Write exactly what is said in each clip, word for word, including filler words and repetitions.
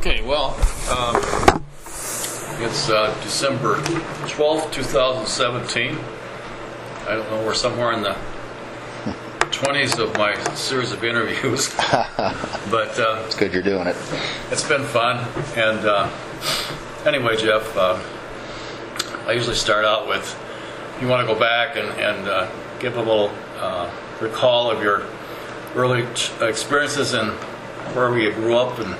Okay, well, um, it's uh, December twelfth, two thousand seventeen. I don't know, we're somewhere in the twenties of my series of interviews. But uh, it's good you're doing it. It's been fun. And uh, anyway, Jeff, uh, I usually start out with, if you want to go back and, and uh, give a little uh, recall of your early experiences and wherever you grew up and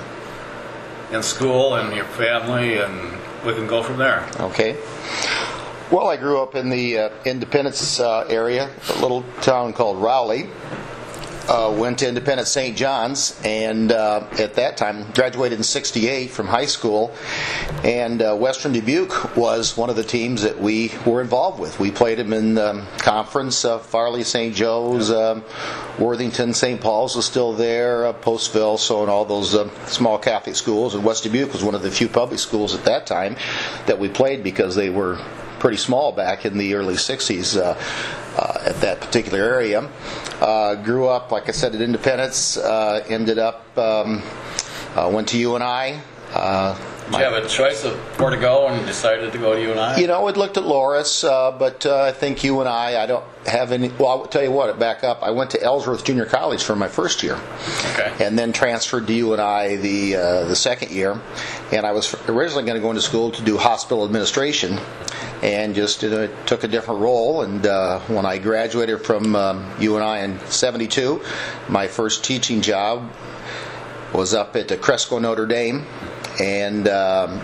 in school and your family, and we can go from there. Okay. Well, I grew up in the uh, Independence uh, area, a little town called Rowley. Uh, went to Independence Saint John's, and uh, at that time graduated in sixty-eight from high school. And uh, Western Dubuque was one of the teams that we were involved with. We played them in the um, conference. Uh, Farley, Saint Joe's, um, Worthington, Saint Paul's was still there, uh, Postville, so and all those uh, small Catholic schools. And West Dubuque was one of the few public schools at that time that we played because they were pretty small back in the early sixties uh, uh, at that particular area. Uh, grew up, like I said, at Independence. Uh, ended up, um, uh, went to U N I. Uh, Did you have a choice of where to go and decided to go to U N I? You know, I'd looked at Loras, uh, but uh, I think U N I, I don't have any. Well, I'll tell you what, back up. I went to Ellsworth Junior College for my first year. Okay. And then transferred to U N I the uh, the second year. And I was originally going to go into school to do hospital administration, and just uh, took a different role. And uh, when I graduated from um, U N I in seventy-two, my first teaching job was up at uh, Cresco Notre Dame, and um,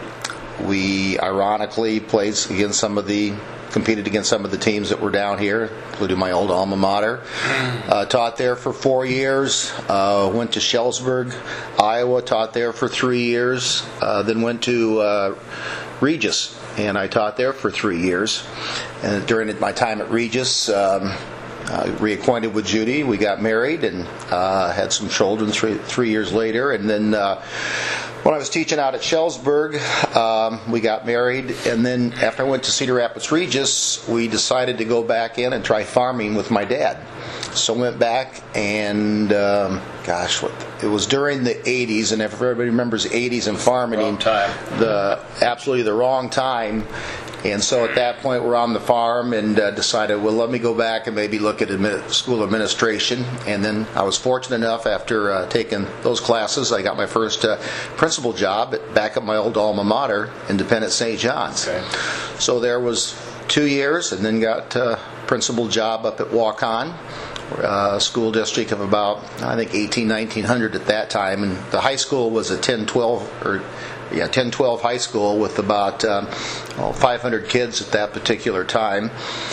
we ironically played against some of the competed against some of the teams that were down here, including my old alma mater. Uh, taught there for four years. Uh, went to Shellsburg, Iowa. Taught there for three years. Uh, then went to uh, Regis, and I taught there for three years. And during my time at Regis, um, uh, reacquainted with Judy. We got married and uh, had some children three, three years later. And then uh, when I was teaching out at Shellsburg, um, we got married. And then after I went to Cedar Rapids Regis, we decided to go back in and try farming with my dad. So I went back and, um, gosh, what it was during the eighties, and if everybody remembers the eighties and farming, wrong time. the absolutely the wrong time. And so at that point, we're on the farm and uh, decided, well, let me go back and maybe look at admi- school administration. And then I was fortunate enough, after uh, taking those classes, I got my first uh, principal job at, back at my old alma mater, Independence Saint John's. Okay. So there was two years, and then got a principal job up at Waukon. Uh, school district of about, I think, eighteen, nineteen hundred at that time, and the high school was a ten, twelve, or yeah, ten, twelve high school with about um, well, five hundred kids at that particular time,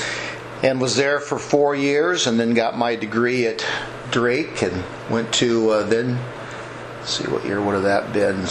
and was there for four years, and then got my degree at Drake, and went to uh, then. Let's see, what year would have that been?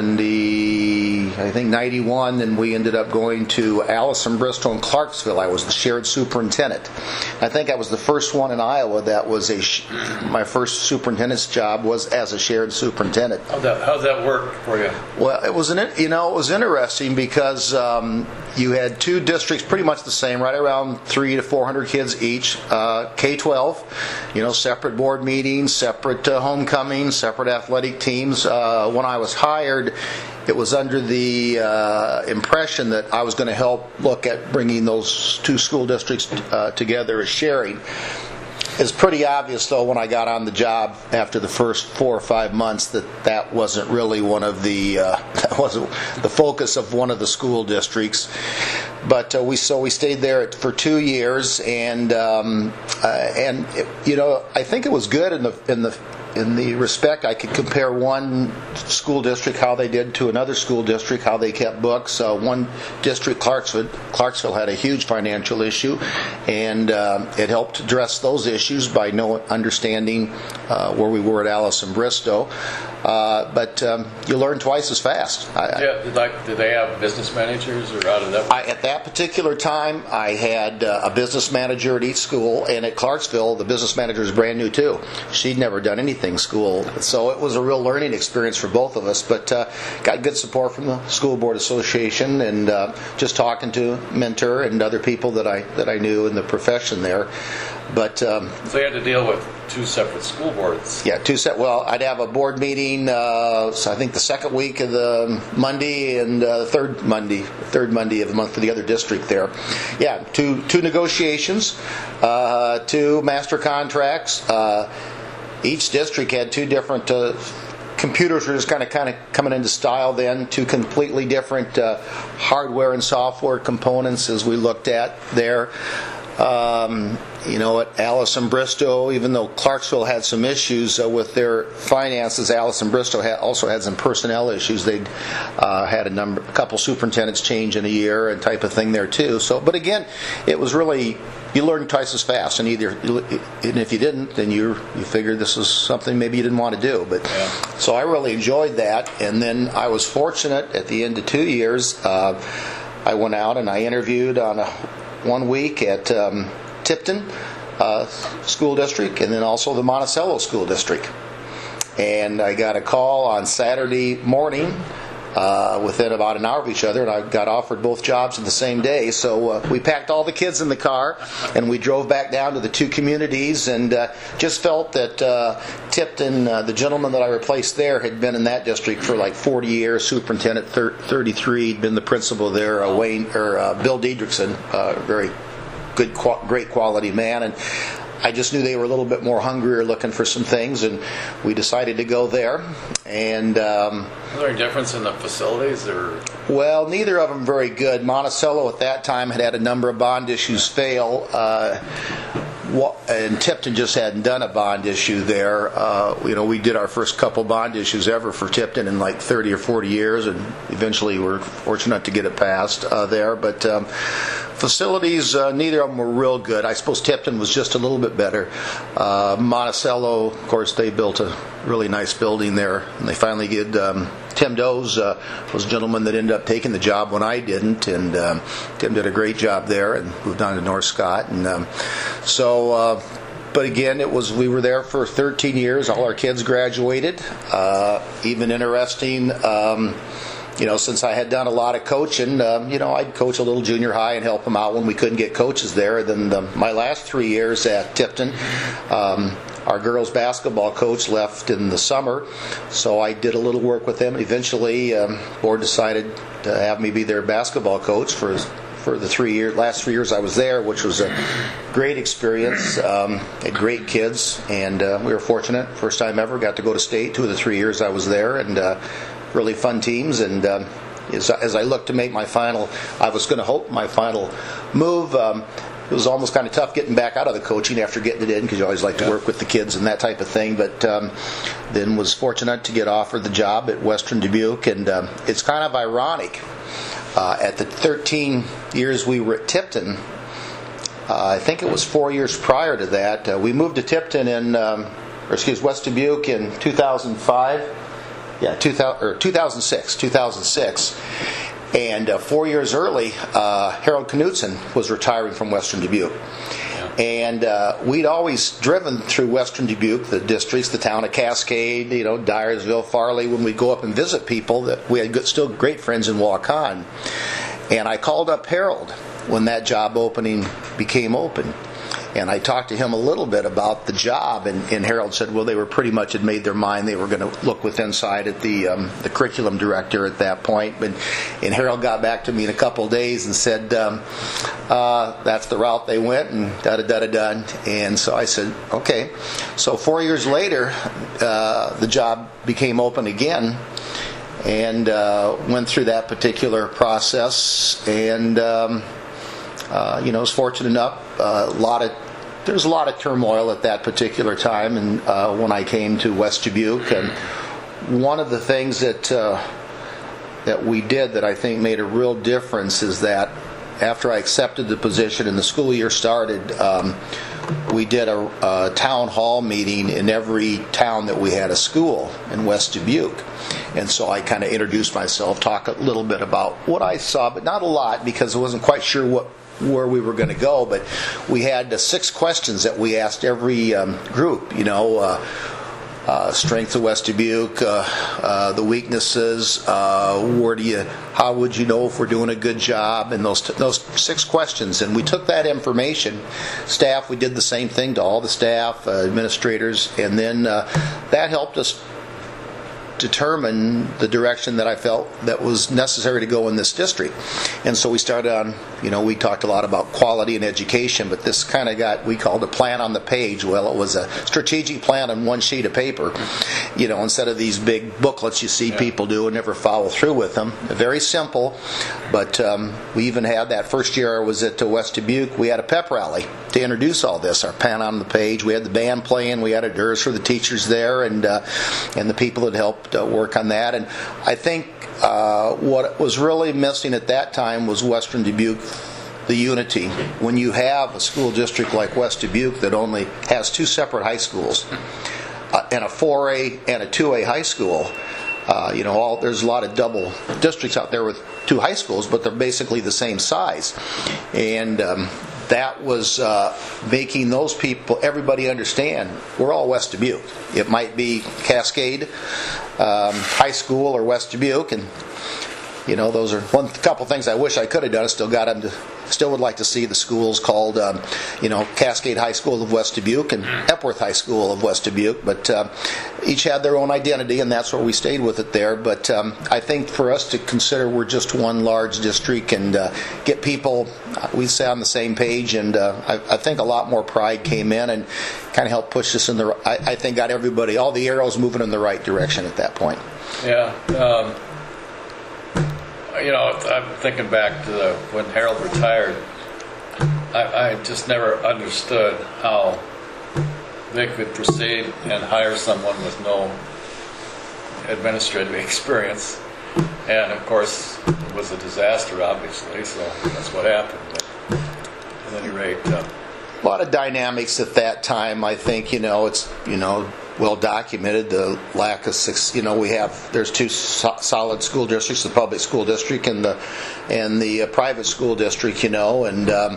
seventy, I think ninety-one, and we ended up going to Allison, Bristol, and Clarksville. I was the shared superintendent. I think I was the first one in Iowa that was a, sh- my first superintendent's job was as a shared superintendent. How'd that, how'd that work for you? Well, it was an, you know, it was interesting because um, you had two districts pretty much the same, right around three to four hundred kids each. Uh, K twelve, you know, separate board meetings, separate uh, homecomings, separate athletic teams. Uh, when I was hired, it was under the uh, impression that I was going to help look at bringing those two school districts uh, together as sharing. It's pretty obvious, though, when I got on the job after the first four or five months that that wasn't really one of the uh, that wasn't the focus of one of the school districts. But uh, we so we stayed there for two years, and um, uh, and it, you know I think it was good in the in the. In the respect, I could compare one school district, how they did, to another school district, how they kept books. Uh, one district, Clarksville, Clarksville had a huge financial issue, and uh, it helped address those issues by no understanding uh, where we were at Allison Bristow. Uh, but um, you learn twice as fast. I, Yeah, like, did they have business managers, or how did that work? I, at that particular time, I had uh, a business manager at each school, and at Clarksville, the business manager was brand new too. She'd never done anything school, so it was a real learning experience for both of us. But uh, got good support from the school board association, and uh, just talking to mentor and other people that I that I knew in the profession there. But um, So you had to deal with two separate school boards. yeah, two set. Well, I'd have a board meeting. Uh, so I think the second week of the Monday and uh, the third Monday, third Monday of the month for the other district there. Yeah, two two negotiations, uh, two master contracts. Uh, each district had two different. Uh, Computers were just kind of kind of coming into style then. Two completely different uh, hardware and software components as we looked at there. Um, you know, at Allison Bristow, even though Clarksville had some issues uh, with their finances, Allison Bristow had, also had some personnel issues. They'd uh, had a number, a couple superintendents change in a year and type of thing there too. So, but again, it was really, you learn twice as fast, and either, and if you didn't, then you you figured this was something maybe you didn't want to do. But yeah. So I really enjoyed that, and then I was fortunate at the end of two years. Uh, I went out and I interviewed on a one week at um, Tipton uh, School District, and then also the Monticello School District. And I got a call on Saturday morning uh, within about an hour of each other, and I got offered both jobs in the same day. So uh, we packed all the kids in the car, and we drove back down to the two communities, and uh, just felt that uh, Tipton, uh, the gentleman that I replaced there, had been in that district for like forty years, superintendent thir- thirty-three, he'd been the principal there, uh, Wayne or uh, Bill Diedrichson, uh, very good, qu- great quality man, and I just knew they were a little bit more hungrier looking for some things, and we decided to go there. And um, Is there any difference in the facilities, or? Well, neither of them very good. Monticello at that time had had a number of bond issues fail, uh, and Tipton just hadn't done a bond issue there. Uh, you know, we did our first couple bond issues ever for Tipton in like thirty or forty years, and eventually we were fortunate to get it passed uh, there. But um, facilities, uh, neither of them were real good. I suppose Tipton was just a little bit better. Uh, Monticello, of course, they built a really nice building there, and they finally did. Um, Tim Doze uh, was a gentleman that ended up taking the job when I didn't, and um, Tim did a great job there and moved on to North Scott. And um, so, uh, but again, it was we were there for thirteen years. All our kids graduated. Uh, even interesting. Um, You know, since I had done a lot of coaching, um, you know, I'd coach a little junior high and help them out when we couldn't get coaches there. Then the, my last three years at Tipton, um, our girls basketball coach left in the summer, so I did a little work with them. Eventually, um, board decided to have me be their basketball coach for for the three year last three years I was there, which was a great experience. Um, had great kids, and uh, we were fortunate. First time ever got to go to state two of the three years I was there, and. Uh, Really fun teams, and um, as, as I looked to make my final, I was going to hope my final move. Um, it was almost kind of tough getting back out of the coaching after getting it in, because you always like to work with the kids and that type of thing. But um, then was fortunate to get offered the job at Western Dubuque, and um, it's kind of ironic. Uh, at the thirteen years we were at Tipton, uh, I think it was four years prior to that, uh, we moved to Tipton in, um, or excuse West Dubuque in two thousand five. Yeah, two thousand, or two thousand six, two thousand six, and uh, four years early, uh, Harold Knutson was retiring from Western Dubuque. Yeah. And uh, we'd always driven through Western Dubuque, the districts, the town of Cascade, you know, Dyersville, Farley, when we'd go up and visit people. That we had good, still great friends in Waukon. And I called up Harold when that job opening became open. And I talked to him a little bit about the job, and, and Harold said, well, they were pretty much had made their mind. They were going to look with inside at the um, the curriculum director at that point. But, and Harold got back to me in a couple of days and said, um, uh, that's the route they went, and da-da-da-da-da. And so I said, okay. So four years later, uh, the job became open again, and uh, went through that particular process, and um, uh, you know, was fortunate enough. Uh, a lot of there was a lot of turmoil at that particular time, and uh, when I came to West Dubuque, and one of the things that uh, that we did that I think made a real difference is that after I accepted the position and the school year started, um, we did a, a town hall meeting in every town that we had a school in West Dubuque. And so I kind of introduced myself, talk a little bit about what I saw, but not a lot, because I wasn't quite sure what where we were going to go. But we had uh, six questions that we asked every um, group. You know, uh, uh, strength of West Dubuque, uh, uh, the weaknesses, uh, where do you, how would you know if we're doing a good job, and those those six questions. And we took that information, staff, we did the same thing to all the staff, uh, administrators, and then uh, that helped us determine the direction that I felt that was necessary to go in this district. And so we started on, you know, we talked a lot about quality and education, but this kind of got, we called a plan on the page. Well, it was a strategic plan on one sheet of paper, you know, instead of these big booklets you see yeah. people do and never follow through with them. Very simple, but um, we even had that first year I was at uh, West Dubuque, we had a pep rally to introduce all this, our plan on the page. We had the band playing, we had a D R S for the teachers there, and uh, and the people that helped uh, work on that. And I think uh, what was really missing at that time was Western Dubuque, the unity. When you have a school district like West Dubuque that only has two separate high schools, uh, and a four A and a two A high school, uh, you know, all, there's a lot of double districts out there with two high schools, but they're basically the same size. And um, that was uh, making those people, everybody understand, we're all West Dubuque. It might be Cascade um, High School or West Dubuque, and you know, those are one couple things I wish I could have done. I still got them to, still would like to see the schools called, um, you know, Cascade High School of West Dubuque and Epworth High School of West Dubuque, but uh, each had their own identity, and that's where we stayed with it there. But um, I think for us to consider we're just one large district and uh, get people, we say on the same page, and uh, I, I think a lot more pride came in and kind of helped push us in the. I, I think got everybody, all the arrows moving in the right direction at that point. Yeah. Um, You know, I'm thinking back to the, when Harold retired, I, I just never understood how they could proceed and hire someone with no administrative experience. And, of course, it was a disaster, obviously, so that's what happened. But at any rate... Uh, a lot of dynamics at that time. I think, you know, it's, you know, well documented, the lack of, you know, we have, there's two so- solid school districts, the public school district and the and the uh, private school district, you know, and um,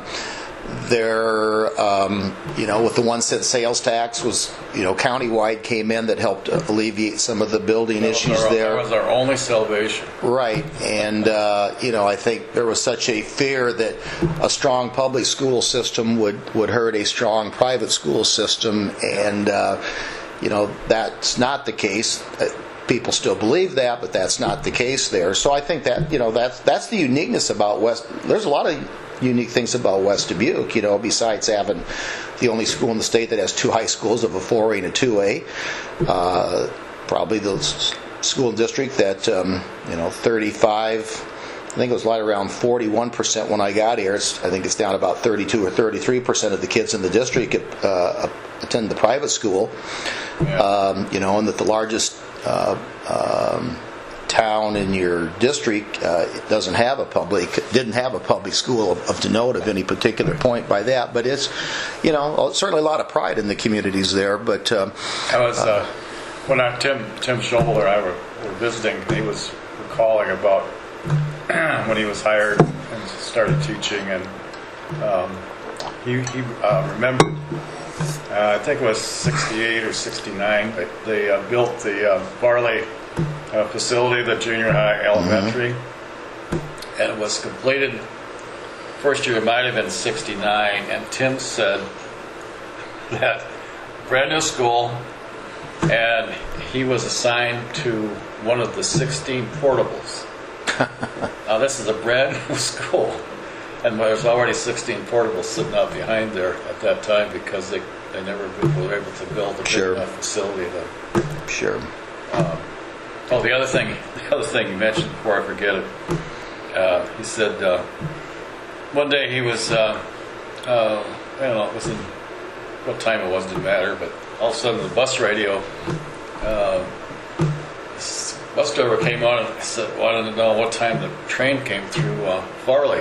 there, um, you know, with the one cent sales tax was, you know, countywide came in that helped alleviate some of the building that issues our, there. That was our only salvation. Right, and uh, you know, I think there was such a fear that a strong public school system would, would hurt a strong private school system, and uh, you know, that's not the case. People still believe that, but that's not the case there. So I think that, you know, that's that's the uniqueness about West. There's a lot of unique things about West Dubuque, you know, besides having the only school in the state that has two high schools of a four A and a two A. Uh, probably the school district that, um, you know, thirty-five, I think it was right around forty-one percent when I got here. It's, I think it's down about thirty-two or thirty-three percent of the kids in the district uh, attend the private school. Yeah. Um, you know, and that the largest uh, um, town in your district uh, doesn't have a public, didn't have a public school of, of denote of any particular point by that. But it's, you know, certainly a lot of pride in the communities there. But um, I was uh, when I, Tim Tim Schobel and I were, were visiting, he was recalling about when he was hired and started teaching, and um, he, he uh, remembered. Uh, I think it was sixty-eight or sixty-nine. But they uh, built the uh, Farley uh, facility, the junior high elementary, mm-hmm. and it was completed. First year it might have been sixty-nine, and Tim said that brand new school, and he was assigned to one of the sixteen portables. Now this is a brand new school, and there's already sixteen portables sitting out behind there at that time because they, they never were able to build a big sure. enough facility. To, sure. Um, oh, the other thing, the other thing you mentioned before I forget it, uh, he said uh, one day he was, uh, uh, I don't know, it was in what time it was, didn't matter, but all of a sudden the bus radio. Uh, Bus driver came on and said, wanted to know what time the train came through uh, Farley.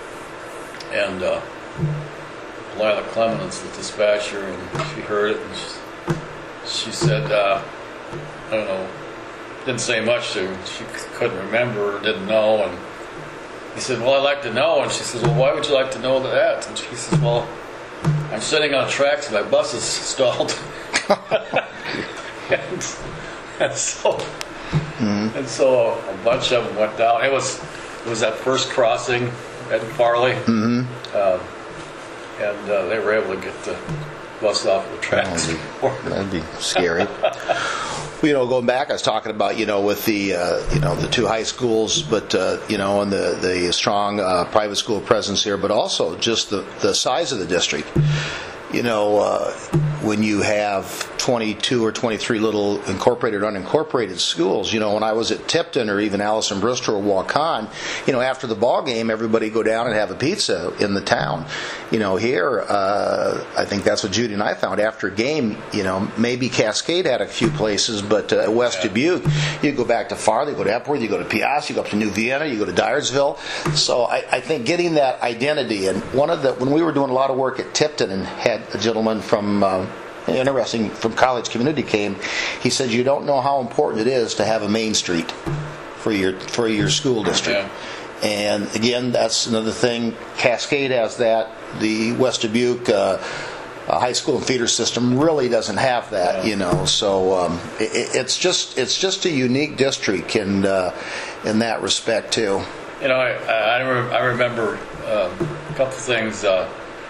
And uh, Lila Clemens, the dispatcher, and she heard it, and she, she said, uh, I don't know, didn't say much to her. She couldn't remember or didn't know. And he said, well, I'd like to know. And she says, well, why would you like to know that? And she says, well, I'm sitting on tracks and my bus is stalled. and, and so mm-hmm. and so a bunch of them went down. It was it was that first crossing at Farley, mm-hmm. uh, and uh, they were able to get the bus off the tracks. Oh, that'd be scary. You know, going back, I was talking about, you know, with the, uh, you know, the two high schools, but, uh, you know, and the, the strong uh, private school presence here, but also just the, the size of the district. You know, uh, when you have twenty-two or twenty-three little incorporated or unincorporated schools, you know, when I was at Tipton or even Allison Bristol or Waukon, you know, after the ball game, everybody go down and have a pizza in the town. You know, here, uh, I think that's what Judy and I found after a game. You know, maybe Cascade had a few places, but uh, West yeah. Dubuque, you go back to Farley, you go to Epworth, you go to Piast, you go up to New Vienna, you go to Dyersville. So I, I think getting that identity, and one of the, when we were doing a lot of work at Tipton and had a gentleman from uh, interesting from college community came, he said you don't know how important it is to have a main street for your for your school district. Yeah. And again, that's another thing. Cascade has that. The West Dubuque uh, uh, high school and feeder system really doesn't have that. Yeah. You know, so um, it, it's just it's just a unique district in uh, in that respect too. You know, I I, re- I remember um, a couple things. Uh,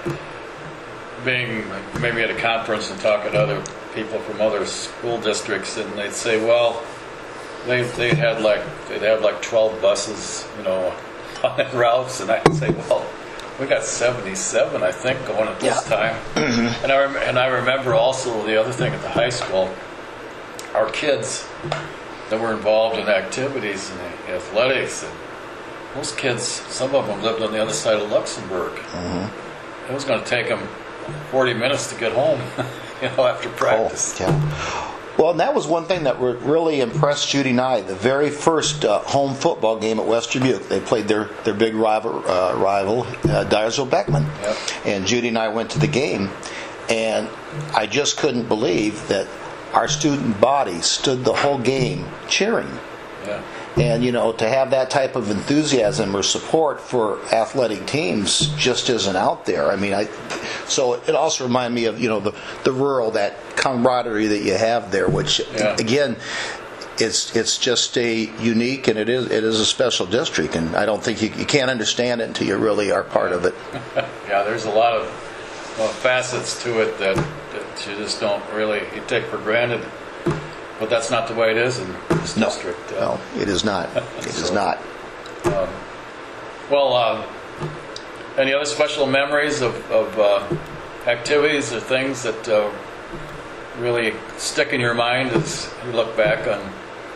being maybe at a conference and talking to other people from other school districts, and they'd say, well, they they had like they'd have like twelve buses, you know, on routes, and I'd say, well, we got seventy-seven, I think, going at this yeah. time. Mm-hmm. And I rem- and I remember also the other thing at the high school, our kids that were involved in activities and athletics, and those kids, some of them lived on the other side of Luxembourg. Mm-hmm. It was going to take them forty minutes to get home, you know, after practice. Oh, yeah. Well, and that was one thing that really impressed Judy and I. The very first uh, home football game at West Dubuque, they played their, their big rival, uh, rival uh, Dyersville Beckman. Yep. And Judy and I went to the game, and I just couldn't believe that our student body stood the whole game cheering. Yeah. And, you know, to have that type of enthusiasm or support for athletic teams just isn't out there. I mean, I so it also reminded me of, you know, the, the rural, that camaraderie that you have there, which, yeah. again, it's it's just a unique, and it is it is a special district, and I don't think you, you can't understand it until you really are part of it. Yeah, there's a lot of well, facets to it that, that you just don't really, you take for granted. But that's not the way it is in this no, district. Uh, no, it is not. It so, is not. Um, well, uh, any other special memories of, of uh, activities or things that uh, really stick in your mind as you look back on?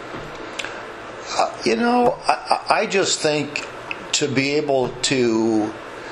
Uh, you know, I, I just think to be able to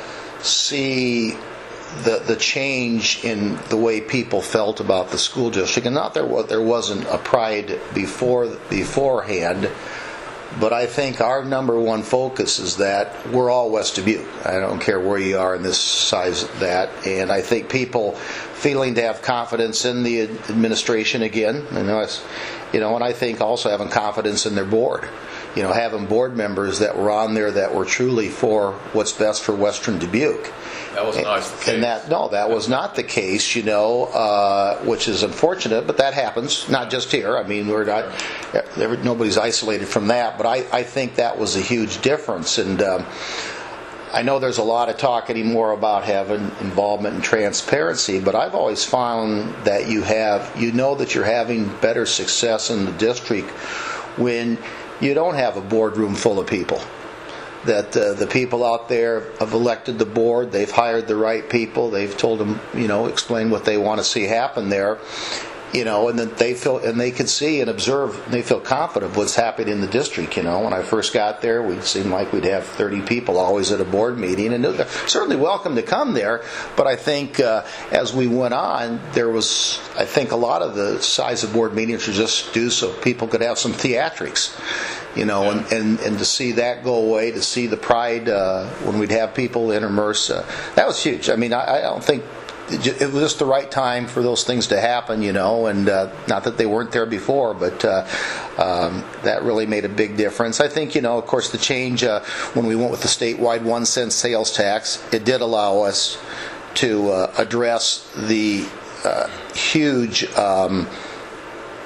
see the the change in the way people felt about the school district, and not there was there wasn't a pride before beforehand, but I think our number one focus is that we're all West Dubuque. I don't care where you are in this size of that, and I think people feeling to have confidence in the administration again, you know, it's, you know, and I think also having confidence in their board. You know, having board members that were on there that were truly for what's best for Western Dubuque. That was not the case. And that, no, that was not the case, you know, uh, which is unfortunate, but that happens, not just here. I mean, we're not, every, nobody's isolated from that, but I, I think that was a huge difference. And um, I know there's a lot of talk anymore about having involvement and transparency, but I've always found that you have, you know that you're having better success in the district when you don't have a boardroom full of people. That uh, the people out there have elected the board, they've hired the right people, they've told them, you know, explain what they want to see happen there, you know, and that they feel, and they can see and observe, and they feel confident of what's happening in the district. You know, when I first got there, we seemed like we'd have thirty people always at a board meeting, and they're certainly welcome to come there. But I think uh, as we went on, there was, I think, a lot of the size of board meetings were just due so people could have some theatrics. You know, and, and, and to see that go away, to see the pride uh, when we'd have people intermerse, uh, that was huge. I mean, I, I don't think it was just the right time for those things to happen, you know, and uh, not that they weren't there before, but uh, um, that really made a big difference. I think, you know, of course, the change uh, when we went with the statewide one cent sales tax, it did allow us to uh, address the uh, huge um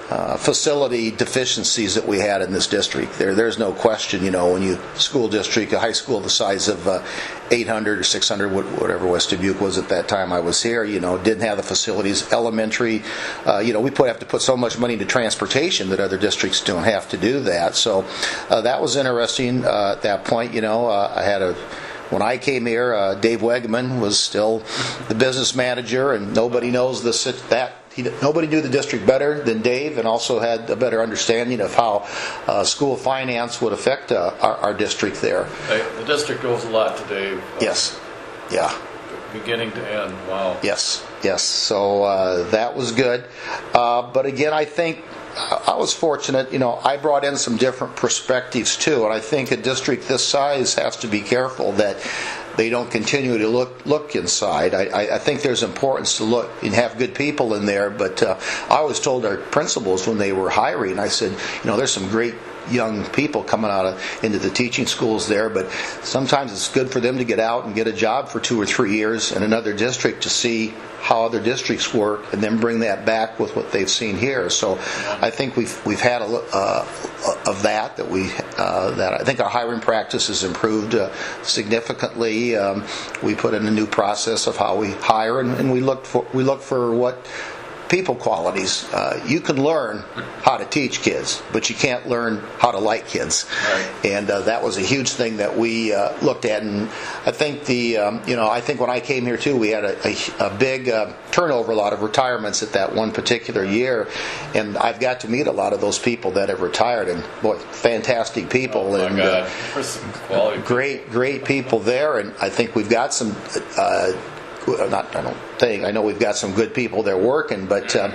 uh, facility deficiencies that we had in this district. There, there's no question. You know, when you school district, a high school the size of uh, eight hundred or six hundred, whatever West Dubuque was at that time I was here, you know, didn't have the facilities. Elementary, uh, you know, we put have to put so much money into transportation that other districts don't have to do that. So uh, that was interesting uh, at that point. You know, uh, I had a When I came here, uh, Dave Wegman was still the business manager, and nobody knows the that he, nobody knew the district better than Dave, and also had a better understanding of how uh, school finance would affect uh, our, our district there. Hey, the district owes a lot to Dave. Uh, yes, yeah, beginning to end. Wow. Yes, yes. So uh, that was good, uh, but again, I think. I was fortunate, you know, I brought in some different perspectives too, and I think a district this size has to be careful that they don't continue to look look inside. I, I think there's importance to look and have good people in there, but uh, I always told our principals when they were hiring, I said, you know, there's some great young people coming out of, into the teaching schools there, but sometimes it's good for them to get out and get a job for two or three years in another district to see how other districts work, and then bring that back with what they've seen here. So I think we've we've had a uh, of that that we uh, that I think our hiring practice has improved uh, significantly. Um, we put in a new process of how we hire, and, and we look for we look for what people qualities. Uh, you can learn how to teach kids, but you can't learn how to like kids. Right. And uh, that was a huge thing that we uh, looked at. And I think the, um, you know, I think when I came here too, we had a, a, a big uh, turnover, a lot of retirements at that one particular year. And I've got to meet a lot of those people that have retired, and boy, fantastic people. Oh my and God. Uh, There's some quality. great, great people there. And I think we've got some. Uh, Not, I don't think. I know we've got some good people there working, but um,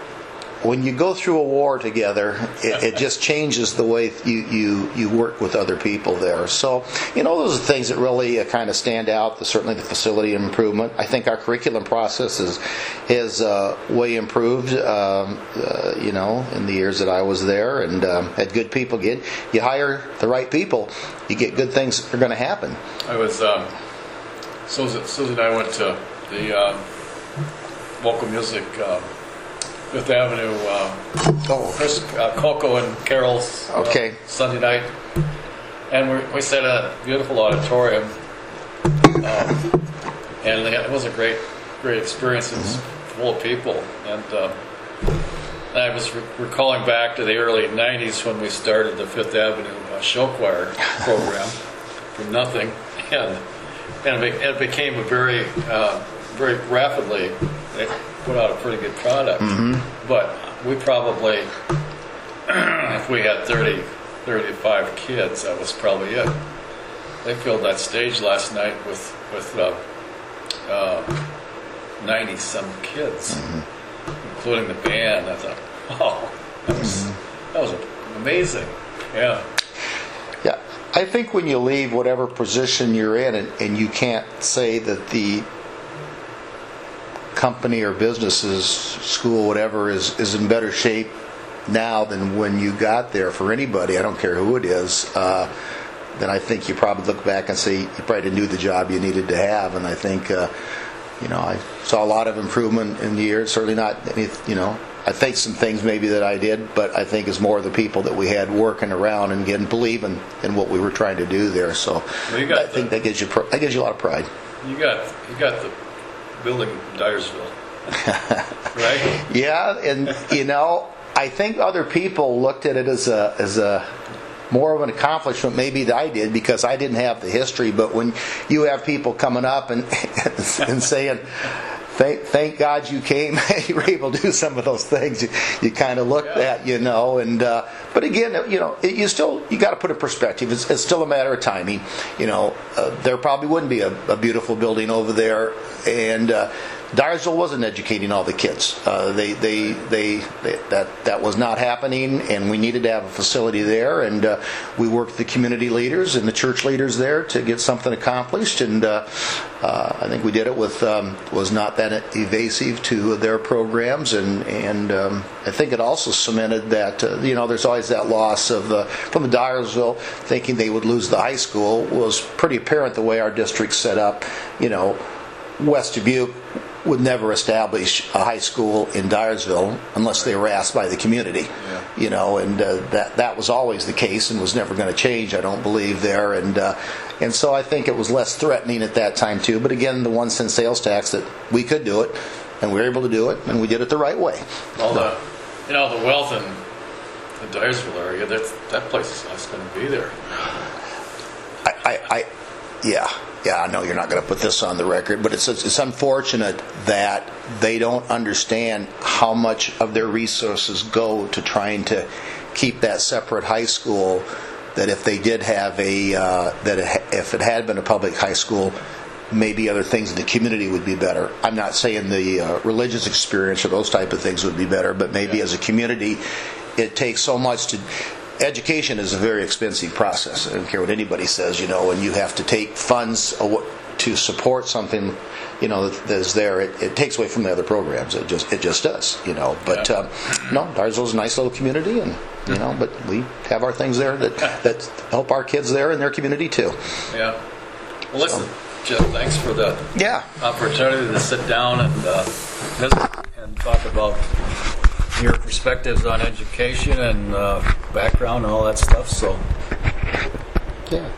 when you go through a war together, it, it just changes the way you, you, you work with other people there. So, you know, those are things that really uh, kind of stand out. The, certainly the facility improvement. I think our curriculum process is, is uh, way improved, um, uh, you know, in the years that I was there, and um, had good people. Get You hire the right people, you get good things that are going to happen. I was... Um... Susan, Susan and I went to the um, vocal music um, Fifth Avenue uh, Oh. Chris, uh, Coco and Carol's uh, Okay. Sunday night, and we, we sat in a beautiful auditorium, um, and it was a great great experience. It was mm-hmm. full of people, and uh, I was re- recalling back to the early nineties when we started the Fifth Avenue uh, show choir program from nothing, and And it became a very, uh, very rapidly, they put out a pretty good product. Mm-hmm. But we probably, if we had thirty, thirty-five kids, that was probably it. They filled that stage last night with, with uh, uh, ninety-some kids, mm-hmm. including the band. I thought, oh, that was, mm-hmm. that was amazing. Yeah. Yeah, I think when you leave whatever position you're in, and, and you can't say that the company or businesses, school, whatever, is, is in better shape now than when you got there for anybody, I don't care who it is, uh, then I think you probably look back and say you probably didn't do the job you needed to have. And I think, uh, you know, I saw a lot of improvement in the years. Certainly not any, you know, I think some things maybe that I did, but I think it's more the people that we had working around and getting believing in what we were trying to do there. So well, you got I think the, that gives you that gives you a lot of pride. You got you got the building in Dyersville, right? Yeah, and you know, I think other people looked at it as a as a more of an accomplishment maybe that I did, because I didn't have the history. But when you have people coming up and and saying, Thank, thank God you came. You were able to do some of those things. You, you kind of looked yeah. at, you know. And uh, but again, you know, it, you still you got to put it in perspective. It's, it's still a matter of timing. You know, uh, there probably wouldn't be a, a beautiful building over there, and uh, Dyersville wasn't educating all the kids. Uh, they, they, they, they, that that was not happening, and we needed to have a facility there. And uh, we worked with the community leaders and the church leaders there to get something accomplished. And uh, uh, I think we did it with um, was not that evasive to their programs. And and um, I think it also cemented that uh, you know there's always that loss of uh, from the Dyersville thinking they would lose the high school was pretty apparent the way our district's set up. You know, West Dubuque would never establish a high school in Dyersville unless they were asked by the community. Yeah. You know, and uh, that that was always the case and was never going to change, I don't believe, there. And uh, and so I think it was less threatening at that time too. But again, the one cent sales tax, that we could do it, and we were able to do it, and we did it the right way. Well, the, you know, the wealth in the Dyersville area, that that place is not going to be there. I, I, I yeah. Yeah, I know you're not going to put this on the record, but it's it's unfortunate that they don't understand how much of their resources go to trying to keep that separate high school. That if they did have a uh, that it, if it had been a public high school, maybe other things in the community would be better. I'm not saying the uh, religious experience or those type of things would be better, but maybe Yeah. as a community, it takes so much to. Education is a very expensive process. I don't care what anybody says, you know, and you have to take funds aw- to support something, you know, that is there. It, it takes away from the other programs. It just it just does, you know. But Yeah. um, no, Dyersville's a nice little community, and you know, but we have our things there that that help our kids there in their community too. Yeah. Well, listen, Jeff, thanks for the Yeah. opportunity to sit down and uh, visit and talk about your perspectives on education and uh, background and all that stuff. So Yeah.